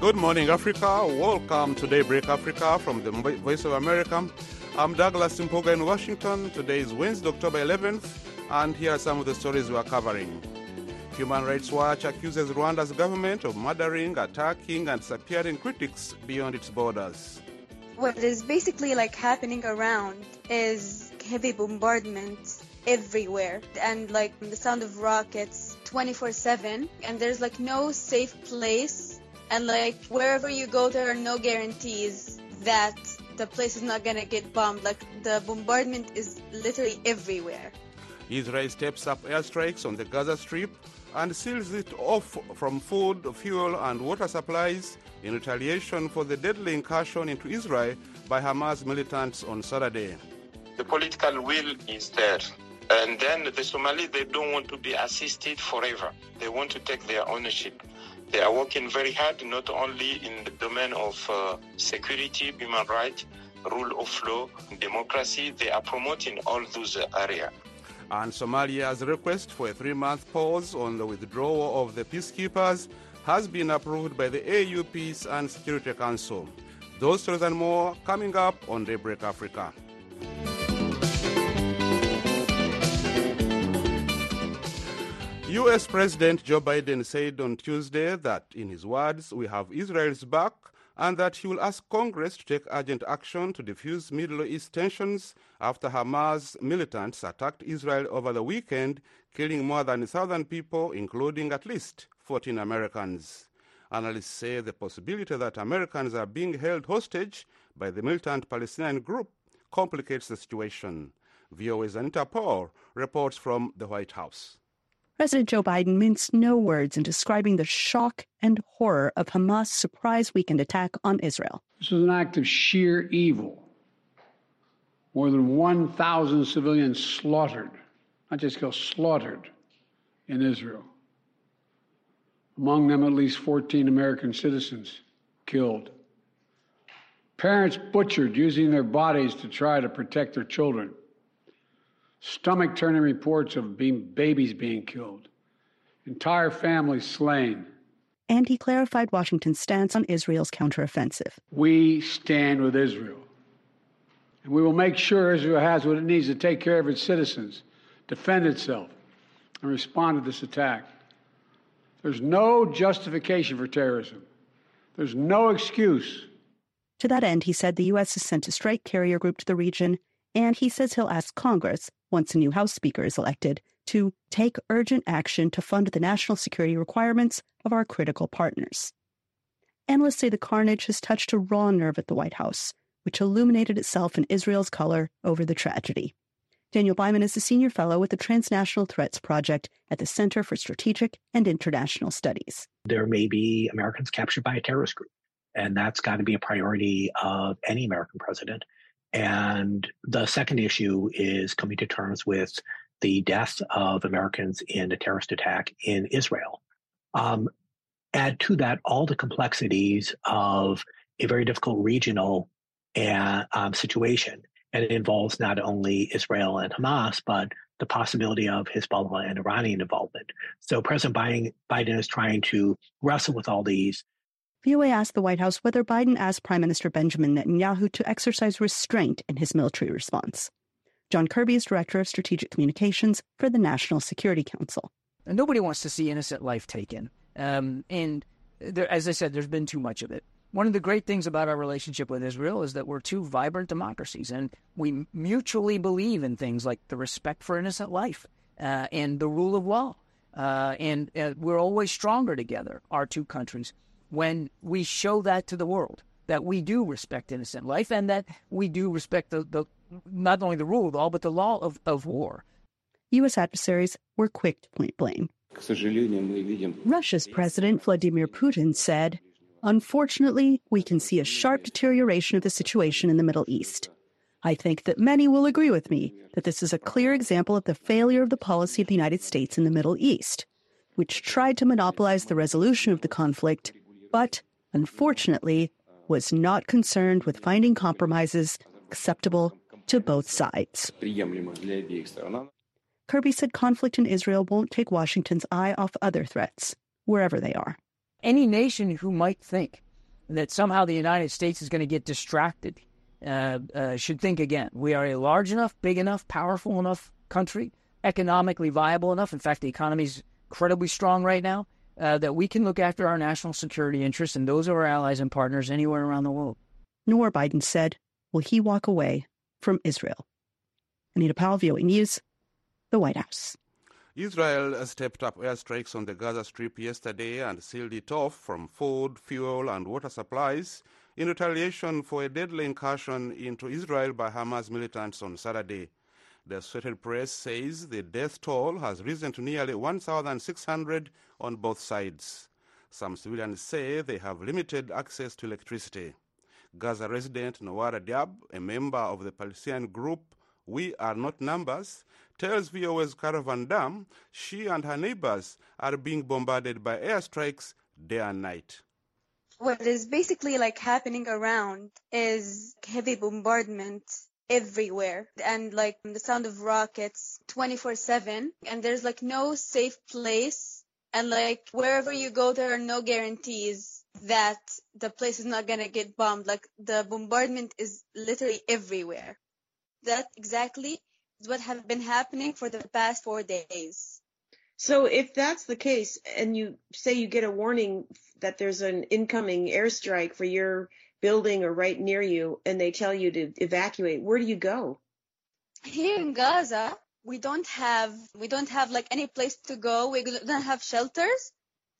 Good morning, Africa. Welcome to Daybreak Africa from the Voice of America. I'm Douglas Mpoga in Washington. Today is Wednesday, October 11th, and here are some of the stories we are covering. Human Rights Watch accuses Rwanda's government of murdering, attacking, and disappearing critics beyond its borders. What is basically happening around is heavy bombardment everywhere, and the sound of rockets 24/7, and there's no safe place, and wherever you go there are no guarantees that the place is not gonna get bombed. The bombardment is literally everywhere. Israel steps up airstrikes on the Gaza Strip and seals it off from food, fuel, and water supplies in retaliation for the deadly incursion into Israel by Hamas militants on Saturday. The political will is there. And then the Somalis, they don't want to be assisted forever. They want to take their ownership. They are working very hard, not only in the domain of security, human rights, rule of law, democracy. They are promoting all those areas. And Somalia's request for a 3-month pause on the withdrawal of the peacekeepers has been approved by the AU Peace and Security Council. Those stories and more coming up on Daybreak Africa. U.S. President Joe Biden said on Tuesday that, in his words, we have Israel's back, and that he will ask Congress to take urgent action to defuse Middle East tensions after Hamas militants attacked Israel over the weekend, killing more than 1,000 people, including at least 14 Americans. Analysts say the possibility that Americans are being held hostage by the militant Palestinian group complicates the situation. VOA's Anita Paul reports from the White House. President Joe Biden minced no words in describing the shock and horror of Hamas' surprise weekend attack on Israel. This was an act of sheer evil. More than 1,000 civilians slaughtered, not just killed, slaughtered in Israel. Among them, at least 14 American citizens killed. Parents butchered using their bodies to try to protect their children. Stomach-turning reports of babies being killed. Entire families slain. And he clarified Washington's stance on Israel's counteroffensive. We stand with Israel. And we will make sure Israel has what it needs to take care of its citizens, defend itself, and respond to this attack. There's no justification for terrorism. There's no excuse. To that end, he said the U.S. has sent a strike carrier group to the region, and he says he'll ask Congress, once a new House Speaker is elected, to take urgent action to fund the national security requirements of our critical partners. Analysts say the carnage has touched a raw nerve at the White House, which illuminated itself in Israel's color over the tragedy. Daniel Byman is a senior fellow with the Transnational Threats Project at the Center for Strategic and International Studies. There may be Americans captured by a terrorist group, and that's got to be a priority of any American president. And the second issue is coming to terms with the deaths of Americans in a terrorist attack in Israel. Add to that all the complexities of a very difficult regional situation. And it involves not only Israel and Hamas, but the possibility of Hezbollah and Iranian involvement. So President Biden is trying to wrestle with all these. VOA asked the White House whether Biden asked Prime Minister Benjamin Netanyahu to exercise restraint in his military response. John Kirby is Director of Strategic Communications for the National Security Council. And nobody wants to see innocent life taken. And there, as I said, there's been too much of it. One of the great things about our relationship with Israel is that we're two vibrant democracies, and we mutually believe in things like the respect for innocent life and the rule of law. And we're always stronger together, our two countries, when we show that to the world, that we do respect innocent life and that we do respect the not only the rule of law, but the law of war. U.S. adversaries were quick to point blame. Russia's President Vladimir Putin said, "Unfortunately, we can see a sharp deterioration of the situation in the Middle East. I think that many will agree with me that this is a clear example of the failure of the policy of the United States in the Middle East, which tried to monopolize the resolution of the conflict, but, unfortunately, was not concerned with finding compromises acceptable to both sides." Kirby said conflict in Israel won't take Washington's eye off other threats, wherever they are. Any nation who might think that somehow the United States is going to get distracted should think again. We are a large enough, big enough, powerful enough country, economically viable enough. In fact, the economy is incredibly strong right now, that we can look after our national security interests and those of our allies and partners anywhere around the world. Nor, Biden said, will he walk away from Israel. Anita Powell, VOA News, the White House. Israel stepped up airstrikes on the Gaza Strip yesterday and sealed it off from food, fuel, and water supplies in retaliation for a deadly incursion into Israel by Hamas militants on Saturday. The Associated Press says the death toll has risen to nearly 1,600 on both sides. Some civilians say they have limited access to electricity. Gaza resident Nawara Diab, a member of the Palestinian group We Are Not Numbers, tells VOA's Caravan Dam she and her neighbors are being bombarded by airstrikes day and night. What is basically happening around is heavy bombardment everywhere, and the sound of rockets 24/7, and there's no safe place, and wherever you go there are no guarantees that the place is not gonna get bombed. The bombardment is literally everywhere. That exactly is what has been happening for the past 4 days. So if that's the case, and you say you get a warning that there's an incoming airstrike for your building or right near you, and they tell you to evacuate, where do you go? Here in Gaza, we don't have any place to go. We don't have shelters.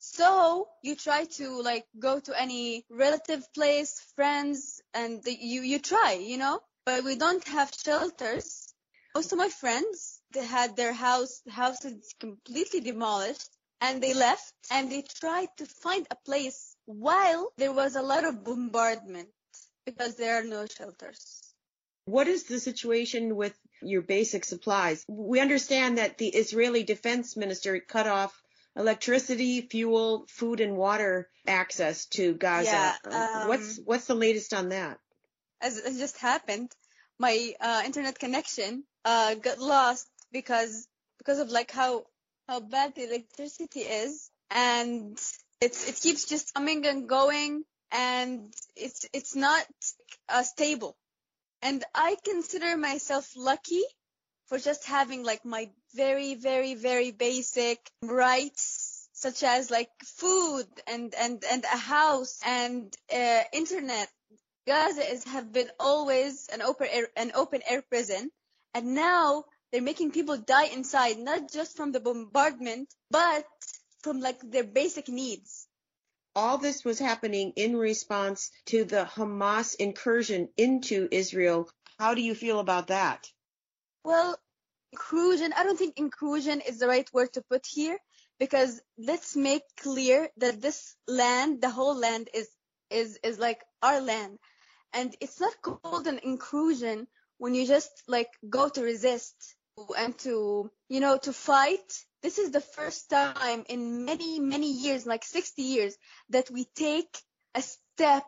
So you try to go to any relative place, friends, and you try, but we don't have shelters. Most of my friends, they had their houses completely demolished, and they left, and they tried to find a place while there was a lot of bombardment because there are no shelters. What is the situation with your basic supplies? We understand that the Israeli defense minister cut off electricity, fuel, food, and water access to Gaza. Yeah, what's the latest on that? As it just happened, my internet connection got lost because of how bad the electricity is, and it keeps just coming and going, and it's not stable. And I consider myself lucky for just having my very, very, very basic rights, such as food and a house and internet. Gaza have been always an open air prison, and now they're making people die inside, not just from the bombardment, but from their basic needs. All this was happening in response to the Hamas incursion into Israel. How do you feel about that? Well, incursion, I don't think incursion is the right word to put here, because let's make clear that this land, the whole land is our land. And it's not called an incursion when you just go to resist and to fight. This is the first time in many, many years, 60 years, that we take a step.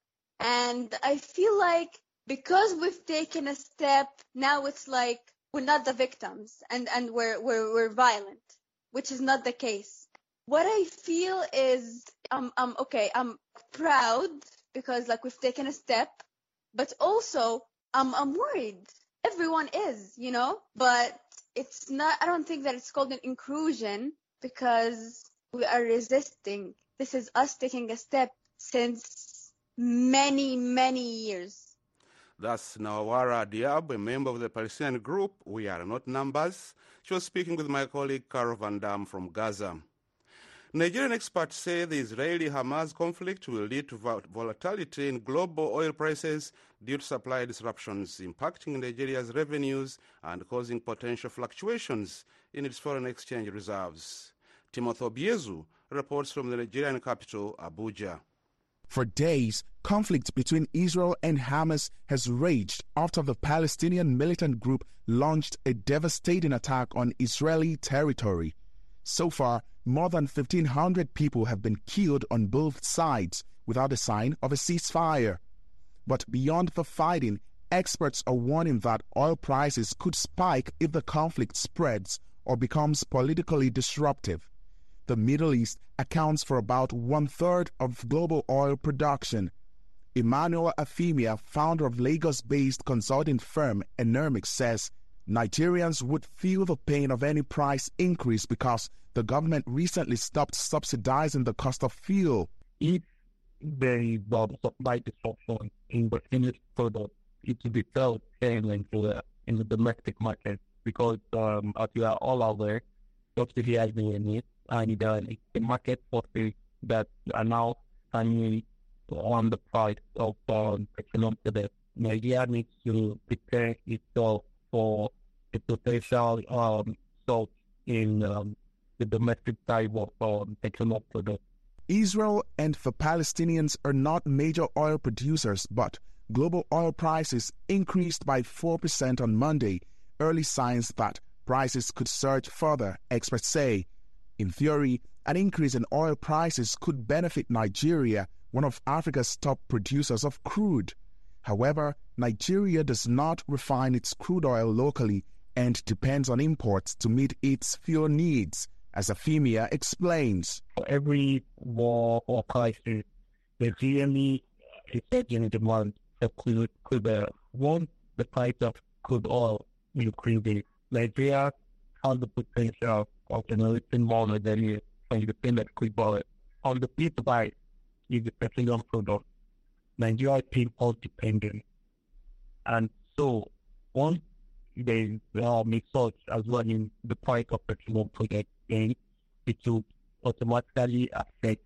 And I feel because we've taken a step, now it's we're not the victims and we're violent, which is not the case. What I feel is I'm proud because we've taken a step, but also I'm worried. Everyone is, but it's not, I don't think that it's called an incursion because we are resisting. This is us taking a step since many, many years. That's Nawara Diab, a member of the Palestinian group We Are Not Numbers. She was speaking with my colleague Caravan Dam from Gaza. Nigerian experts say the Israeli-Hamas conflict will lead to volatility in global oil prices due to supply disruptions, impacting Nigeria's revenues and causing potential fluctuations in its foreign exchange reserves. Timothy Obiezu reports from the Nigerian capital, Abuja. For days, conflict between Israel and Hamas has raged after the Palestinian militant group launched a devastating attack on Israeli territory. So far, more than 1,500 people have been killed on both sides without a sign of a ceasefire. But beyond the fighting, experts are warning that oil prices could spike if the conflict spreads or becomes politically disruptive. the Middle East accounts for about 1/3 of global oil production. Emmanuel Afemia, founder of Lagos-based consulting firm Enermic, says Nigerians would feel the pain of any price increase because the government recently stopped subsidizing the cost of fuel. If they supply disruption in the finished product, it will be felt in the domestic market because, as you are all aware, subsidy has been removed, and the market forces that are now hanging on the price of petroleum products. Nigeria needs to prepare itself for a potential surge in the domestic type of petroleum products. Israel and the Palestinians are not major oil producers, but global oil prices increased by 4% on Monday, early signs that prices could surge further, experts say. In theory, an increase in oil prices could benefit Nigeria, one of Africa's top producers of crude. However, Nigeria does not refine its crude oil locally and depends on imports to meet its fuel needs, as Afemia explains. For every war or crisis, there's really a surge in demand of crude oil. Once the price of crude oil increases, Nigeria has the potential of generating more revenue from independent crude oil. On the flip side, is the petroleum product. Nigeria is import dependent, and so once they make surge as well in the price of petroleum products, then it will automatically affect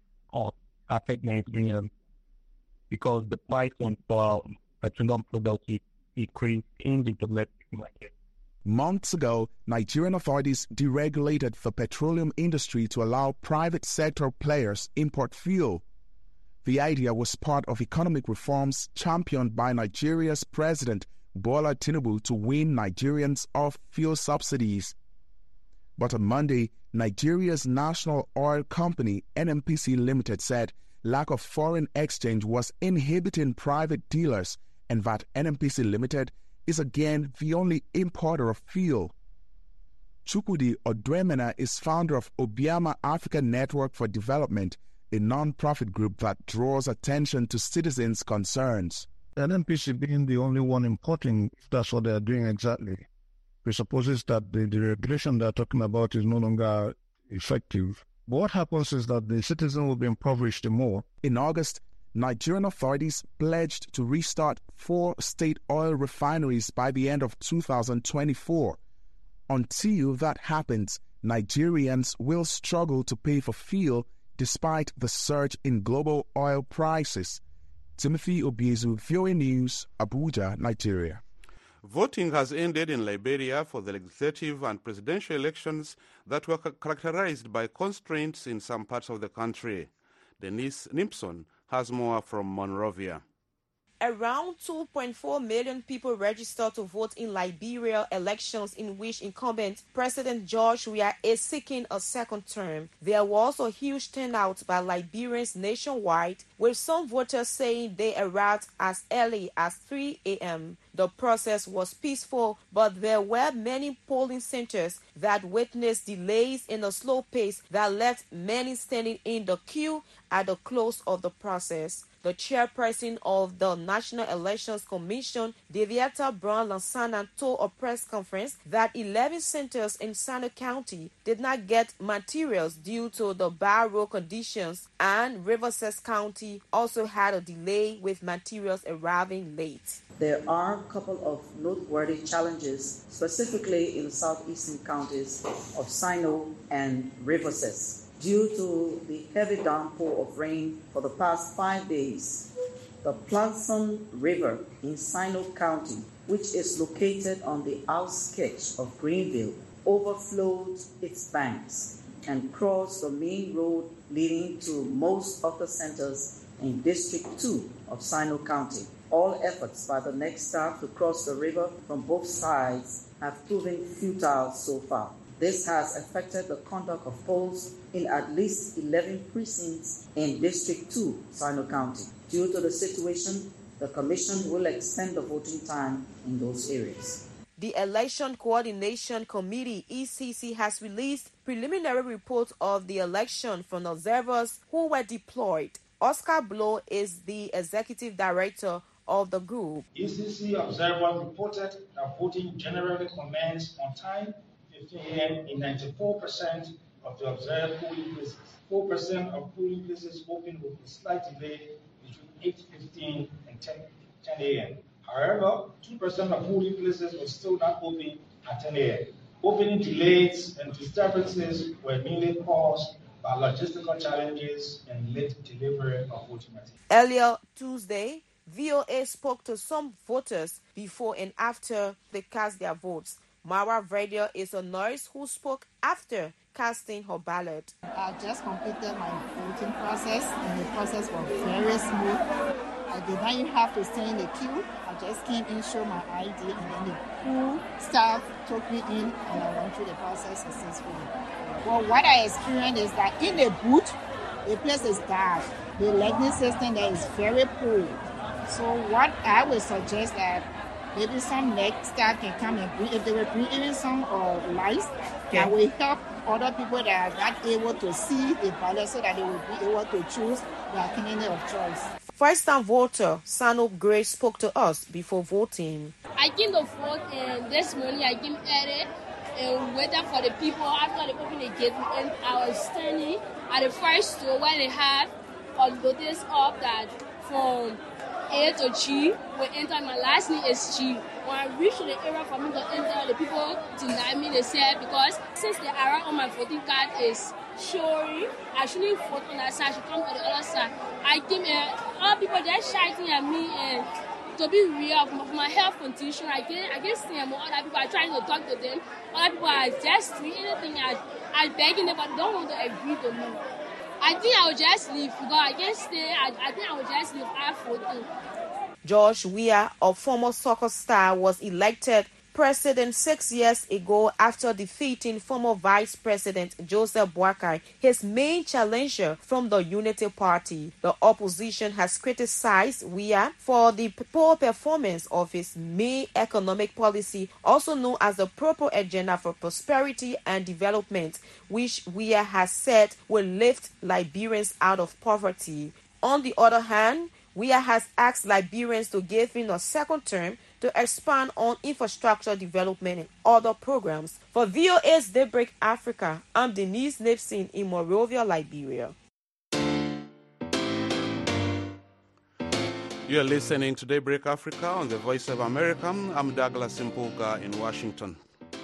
Nigerians because the price on petroleum products is increased in the domestic market. Months ago, Nigerian authorities deregulated the petroleum industry to allow private sector players import fuel. The idea was part of economic reforms championed by Nigeria's President Bola Tinubu to wean Nigerians off fuel subsidies. But on Monday, Nigeria's national oil company, NNPC Limited, said lack of foreign exchange was inhibiting private dealers and that NNPC Limited is again the only importer of fuel. Chukwudi Odwemena is founder of Obiama Africa Network for Development, a non-profit group that draws attention to citizens' concerns. NNPC being the only one importing, that's what they're doing exactly, presupposes that the regulation they're talking about is no longer effective. But what happens is that the citizen will be impoverished more. In August, Nigerian authorities pledged to restart 4 state oil refineries by the end of 2024. Until that happens, Nigerians will struggle to pay for fuel despite the surge in global oil prices. Timothy Obiezu, VOA News, Abuja, Nigeria. Voting has ended in Liberia for the legislative and presidential elections that were characterized by constraints in some parts of the country. Denise Nimpson has more from Monrovia. Around 2.4 million people registered to vote in Liberia elections in which incumbent President George Weah is seeking a second term. There was a huge turnout by Liberians nationwide, with some voters saying they arrived as early as 3 a.m. The process was peaceful, but there were many polling centers that witnessed delays in a slow pace that left many standing in the queue at the close of the process. The chairperson of the National Elections Commission, Deviata Brown Lansana, told a press conference that 11 centers in Sano County did not get materials due to the bad road conditions, and Riverside County also had a delay with materials arriving late. There are a couple of noteworthy challenges, specifically in the southeastern counties of Sino and Riverside. Due to the heavy downpour of rain for the past 5 days, the Planson River in Sino County, which is located on the outskirts of Greenville, overflowed its banks and crossed the main road leading to most of the centers in District 2 of Sino County. All efforts by the next staff to cross the river from both sides have proven futile so far. This has affected the conduct of polls in at least 11 precincts in District 2, Sino County. Due to the situation, the Commission will extend the voting time in those areas. The Election Coordination Committee, ECC, has released preliminary reports of the election from observers who were deployed. Oscar Blow is the executive director of the group. ECC observers reported that voting generally commenced on time, 15 a.m. in 94% of the observed polling places. 4% of polling places opened with a slight delay between 8:15 and 10 a.m. However, 2% of polling places were still not open at 10 a.m. Opening delays and disturbances were mainly caused by logistical challenges and late delivery of voting materials. Earlier Tuesday, VOA spoke to some voters before and after they cast their votes. Mara Verdier is a nurse who spoke after casting her ballot. I just completed my voting process, and the process was very smooth. I did not even have to stand in the queue. I just came in, showed my ID, and then the pool staff took me in, and I went through the process successfully. Well, what I experienced is that in the booth, the place is dark. The lighting system there is very poor. So what I would suggest that maybe some next staff can come and bring, if they will bring even some lights that will help other people that are not able to see the ballot so that they will be able to choose their candidate of choice. First-time voter Sanob Gray spoke to us before voting. I came to vote and this morning I came early and waited for the people after they opened the gate, and I was standing at the first store when they have a notice up that from A to G will enter. My last name is G. When I reached the area for me to enter, the people denied me. They said because since the arrow on my voting card is showing, I shouldn't vote on that side. I should come on the other side. I came here, all people just shouting at me, and to be real, for my health condition, I can't stand more. Other people are trying to talk to them. Other people are just doing anything. I begging them, but they don't want to agree to me. I think I will just leave because I can't stay. I think I will just leave after voting. George Weah, a former soccer star, was elected president 6 years ago after defeating former Vice President Joseph Boakai, his main challenger from the Unity Party. The opposition has criticized Weah for the poor performance of his main economic policy, also known as the Purple Agenda for Prosperity and Development, which Weah has said will lift Liberians out of poverty. On the other hand, Weah has asked Liberians to give him a second term to expand on infrastructure development and other programs. For VOA's Daybreak Africa, I'm Denise Nipson in Monrovia, Liberia. You're listening to Daybreak Africa on the Voice of America. I'm Douglas Mpuga in Washington.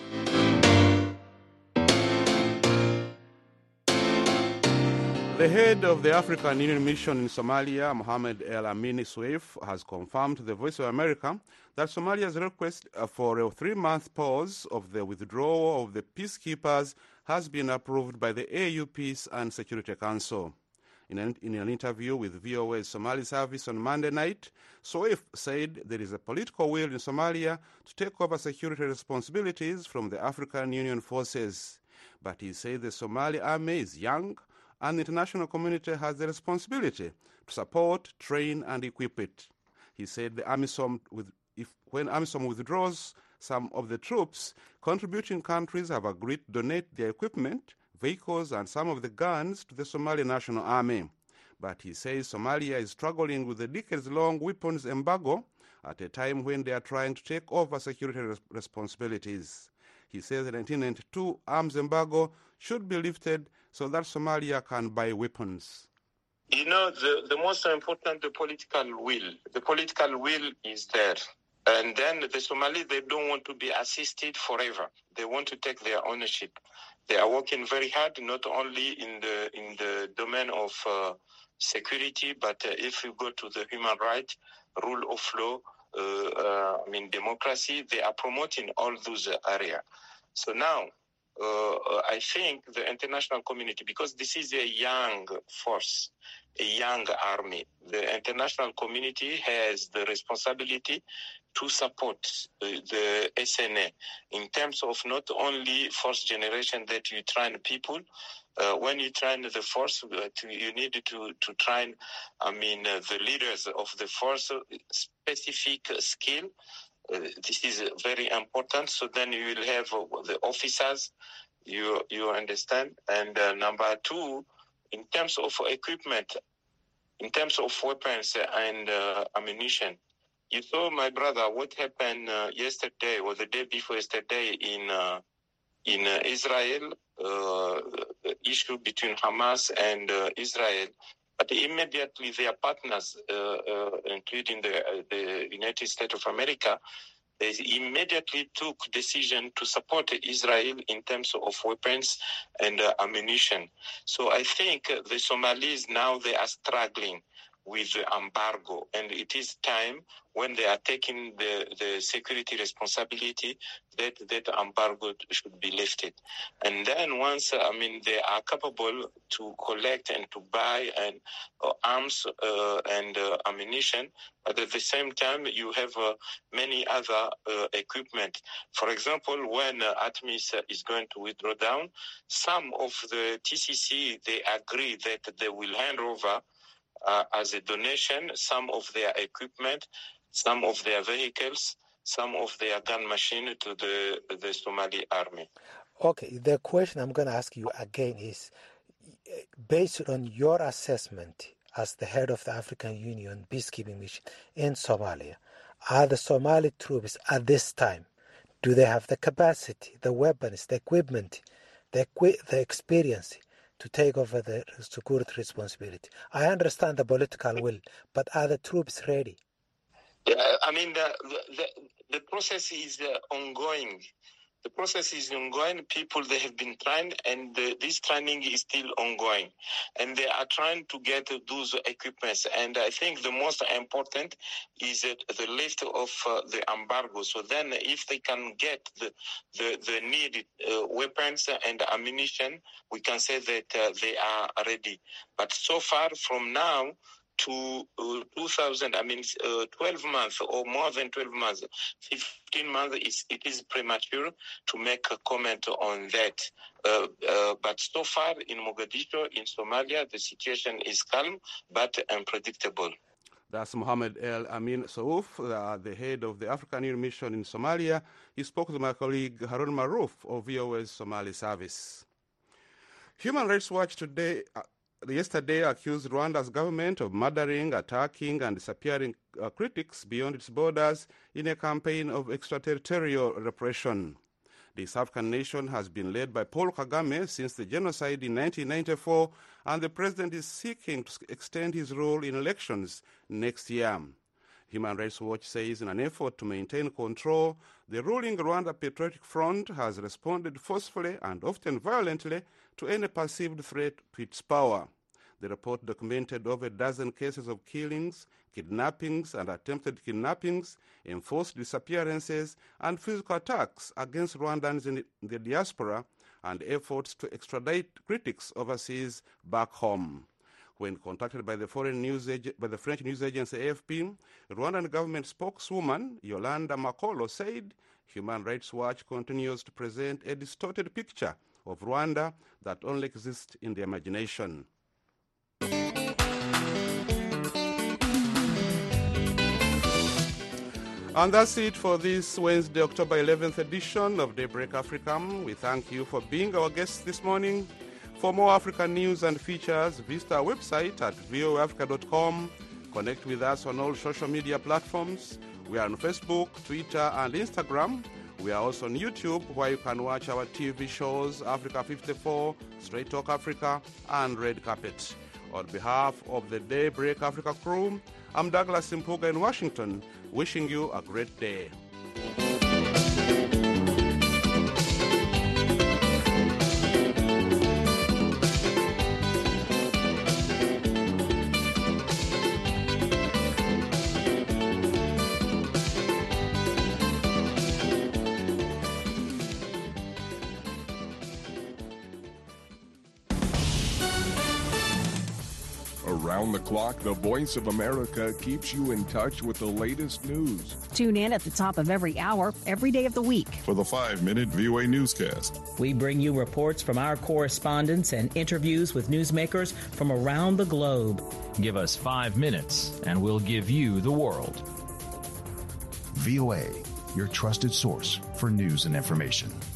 The head of the African Union Mission in Somalia, Mohamed El Amini Sueif, has confirmed to the Voice of America that Somalia's request for a 3-month pause of the withdrawal of the peacekeepers has been approved by the AU Peace and Security Council. In an interview with VOA's Somali service on Monday night, Sueif said there is a political will in Somalia to take over security responsibilities from the African Union forces. But he said the Somali army is young, and the international community has the responsibility to support, train, and equip it. He said the AMISOM, when AMISOM withdraws some of the troops, contributing countries have agreed to donate their equipment, vehicles, and some of the guns to the Somali National Army. But he says Somalia is struggling with a decades-long weapons embargo at a time when they are trying to take over security responsibilities. He says the 1992 arms embargo should be lifted so that Somalia can buy weapons. You know, the most important, the political will. The political will is there. And then the Somalis, they don't want to be assisted forever. They want to take their ownership. They are working very hard, not only in the domain of security, but if you go to the human rights, rule of law, democracy, they are promoting all those areas. So now, I think the international community, because this is a young force, a young army, the international community has the responsibility to support the SNA in terms of not only force generation that you train people. When you train the force, you need to train, the leaders of the force, specific skill This is very important. So then you will have the officers, you understand. And number two, in terms of equipment, in terms of weapons and ammunition, you saw, my brother, what happened yesterday or the day before yesterday in Israel, the issue between Hamas and Israel. But immediately their partners, including the United States of America, they immediately took decision to support Israel in terms of weapons and ammunition. So I think the Somalis now, they are struggling with the embargo, and it is time when they are taking the security responsibility that embargo should be lifted. And then once, they are capable to collect and to buy arms and ammunition, but at the same time, you have many other equipment. For example, when ATMIS is going to withdraw down, some of the TCC, they agree that they will hand over as a donation some of their equipment, some of their vehicles, some of their gun machine to the Somali army. Okay, the question I'm going to ask you again is, based on your assessment as the head of the African Union peacekeeping mission in Somalia, are the Somali troops at this time, do they have the capacity, the weapons, the equipment, the experience to take over the security responsibility? I understand the political will, but are the troops ready? The process is ongoing. The process is ongoing. People, they have been trained, and this training is still ongoing. And they are trying to get those equipments. And I think the most important is the lift of the embargo. So then if they can get the needed weapons and ammunition, we can say that they are ready. But so far from now, to 12 months or more than 12 months, 15 months, it is premature to make a comment on that. But so far in Mogadishu, in Somalia, the situation is calm but unpredictable. That's Mohammed El Amin Souf, the head of the African Union mission in Somalia. He spoke to my colleague Harun Maruf of VOA's Somali service. Human Rights Watch yesterday accused Rwanda's government of murdering, attacking, and disappearing critics beyond its borders in a campaign of extraterritorial repression. This African nation has been led by Paul Kagame since the genocide in 1994, and the president is seeking to extend his role in elections next year. Human Rights Watch says in an effort to maintain control, the ruling Rwanda Patriotic Front has responded forcefully and often violently to any perceived threat to its power. The report documented over a dozen cases of killings, kidnappings and attempted kidnappings, enforced disappearances, and physical attacks against Rwandans in the diaspora, and efforts to extradite critics overseas back home. When contacted by the French news agency AFP, Rwandan government spokeswoman Yolanda Makolo said Human Rights Watch continues to present a distorted picture of Rwanda that only exists in the imagination. And that's it for this Wednesday, October 11th edition of Daybreak Africa. We thank you for being our guests this morning. For more African news and features, visit our website at voaafrica.com. Connect with us on all social media platforms. We are on Facebook, Twitter, and Instagram. We are also on YouTube, where you can watch our TV shows, Africa 54, Straight Talk Africa, and Red Carpet. On behalf of the Daybreak Africa crew, I'm Douglas Mpuga in Washington, wishing you a great day. Around the clock, the Voice of America keeps you in touch with the latest news. Tune in at the top of every hour, every day of the week. For the 5-minute VOA newscast. We bring you reports from our correspondents and interviews with newsmakers from around the globe. Give us 5 minutes, and we'll give you the world. VOA, your trusted source for news and information.